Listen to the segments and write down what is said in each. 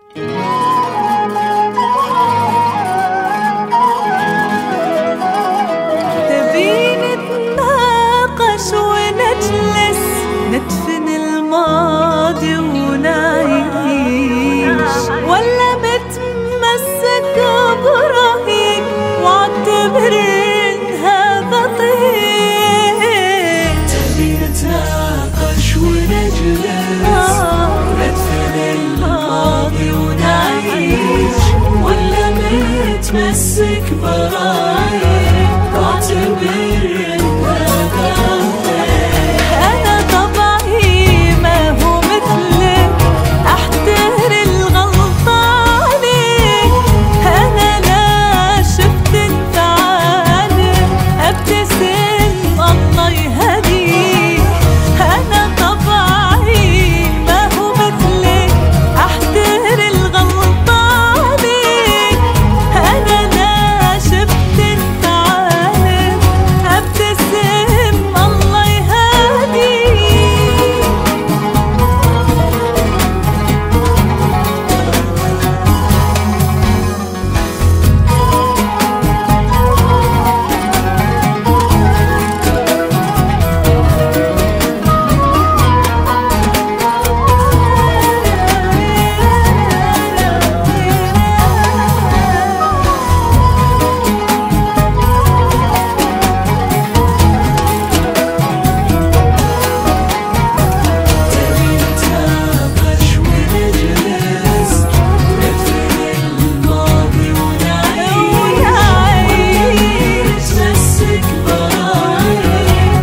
تبي نتناقش ونجلس ندفن الماضي ونعيش، ولا متمسك برأيك واعتبر إن هذا طيش؟ تبي نتناقش ونجلس ندفن الماضي ونعيش، ولا متمسك برأيك واعتبر إن هذا طيش؟ أنا طبعي ما هو مثلك، أحتهر الغلطة عليك. أنا لا شفت انت عالم، أبتسم الله يهديك. أنا طبعي ما هو مثلك، أحتهر الغلطة عليك. أنا لا شفت انت عالم، أبتسم الله يهديك. تبي نتناقش ونجلس ندفن الماضي ونعيش، نتمسك برأيك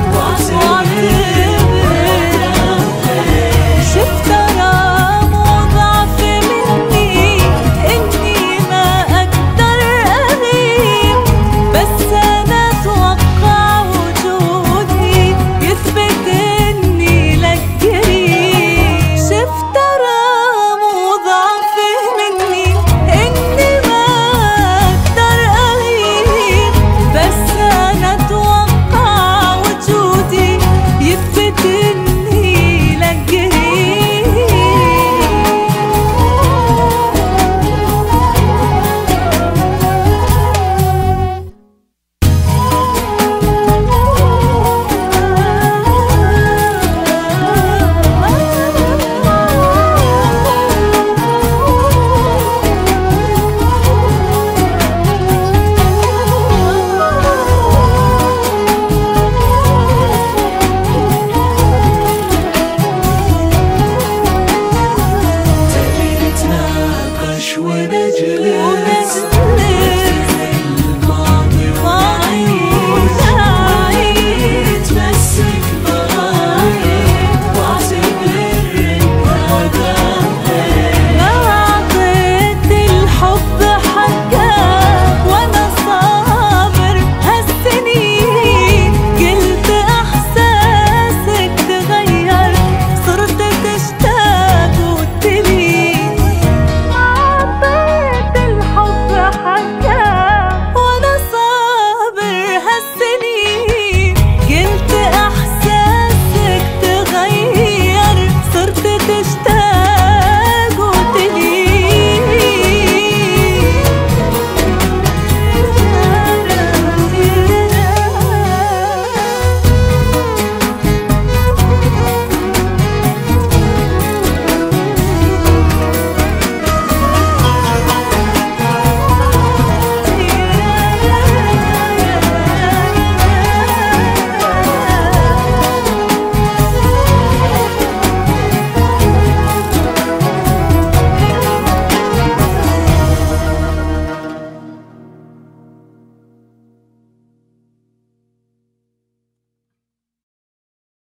واعتبر. شفت رام وضعف مني، إني ما أقدر أغيب، بس أنا أتوقع وجودي يثبت إني لك قريب. شفت رام وضعف مني، إني ما أقدر أغيب، بس أنا أتوقع وجودي يثبت إني لك قريب. تبي نتناقش ونجلس